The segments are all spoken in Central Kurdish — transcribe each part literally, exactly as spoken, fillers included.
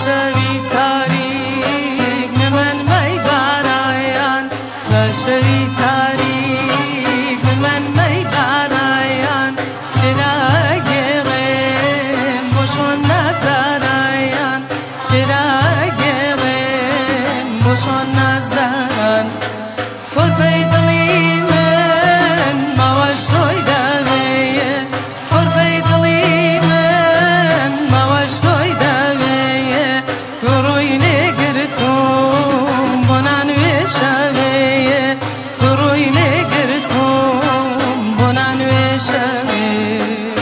شەوی تاریک من مەی بارایان بە شەوی تاریک من مەی بارایان چرا گێڕێم بۆ شۆن نازدارایان چرا گێڕێم بۆ شۆن نازداران کۆرپەی دڵی من ماوەش تۆی دەوێیە کۆرپەی دڵی من ماوەش تۆی دەوێیە گوڕووی لێگرتوم بۆ نانوێ شەوێیە گوڕووی لێگرتوم بۆ نانوێ شەوێ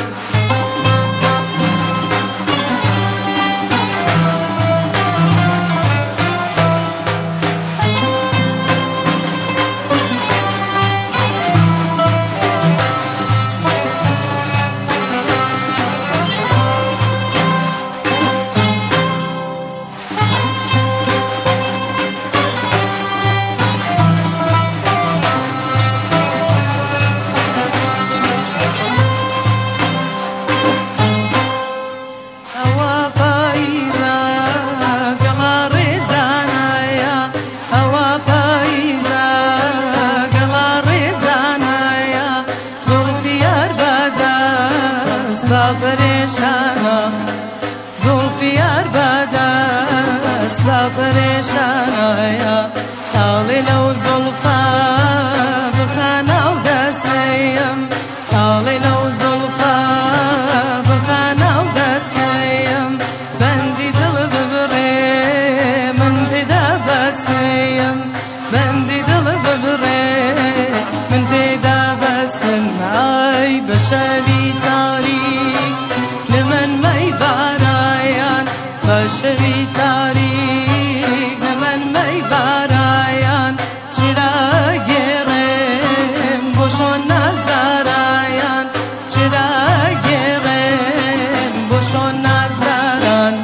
پەرێشانە زوڵفی یار بەدەست بە پەرێشانەیە تاڵێ لەو زوڵفە بخەنە و دەستەیەم تاڵێ لەو زوڵفە بخەنە و دەستەیەم بەندی دڵ ببڕێ من پێدا بەستەیەم بەندی دڵ ببڕێ من پێدا بەستم ئای بە شەوی تاریک من مەی بارایان بە شەوی تاریک من مەی بارایان چرا گێڕێم بۆ شۆن نازدارایان چرا گێڕێم بۆ شۆن نازداران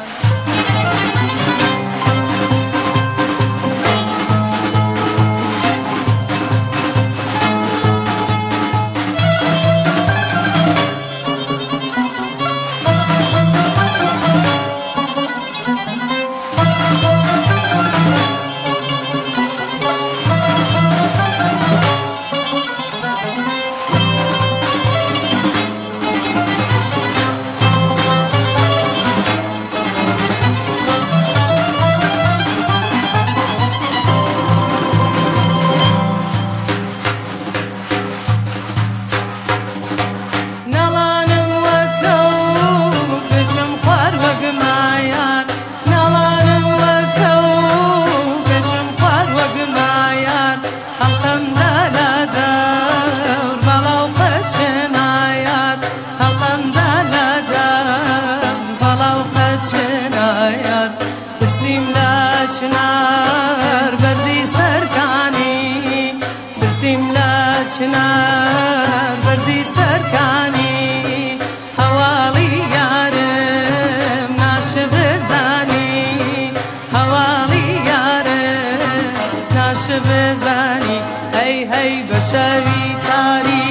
برسیم لە چنار بەرزی سەرکانی برسیم لە چنار بەرزی سەرکانی هەواڵی یارم ناشە بزانی هەواڵی یارم ناشە بزانی هەی هەی بە شەوی تاریک